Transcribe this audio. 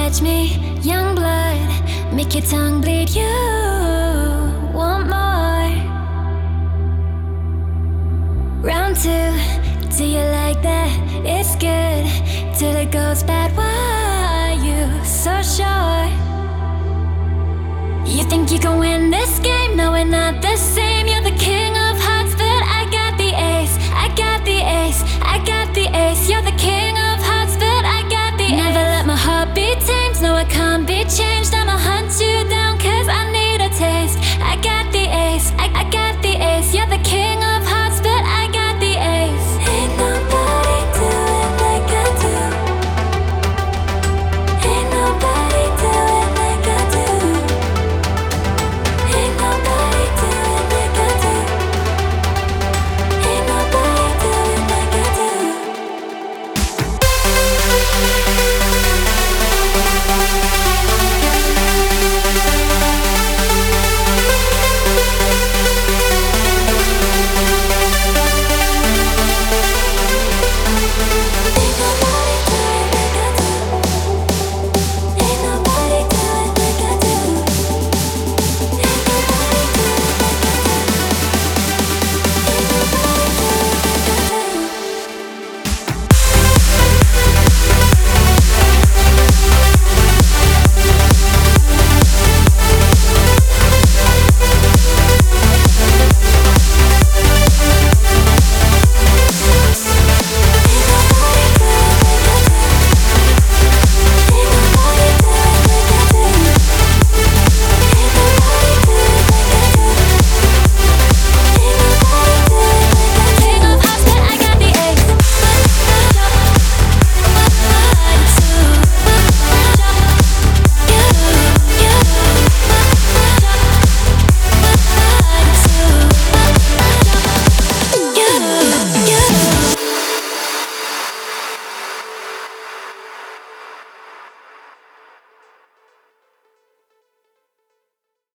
catch me, young blood, make your tongue bleed. You want more? Round two, do you like that? It's good till it goes bad. Why are you so sure? You think you can win this game? No, we're not the same. You're the king of